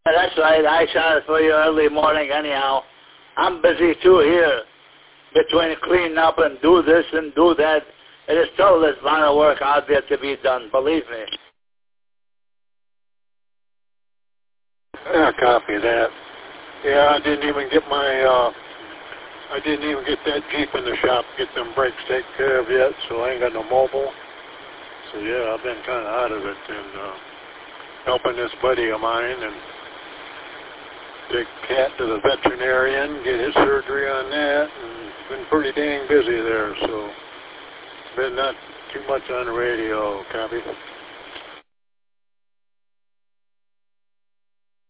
That's right. I shot it for you early morning anyhow. I'm busy too here between cleaning up and do this and do that. It is still this amount of work out there to be done, believe me. Yeah, copy that. Yeah, I didn't even get that Jeep in the shop, get them brakes taken care of yet, so I ain't got no mobile. So yeah, I've been kind of out of it and helping this buddy of mine and take Cat to the veterinarian, get his surgery on that, and been pretty dang busy there, so been not too much on the radio, copy.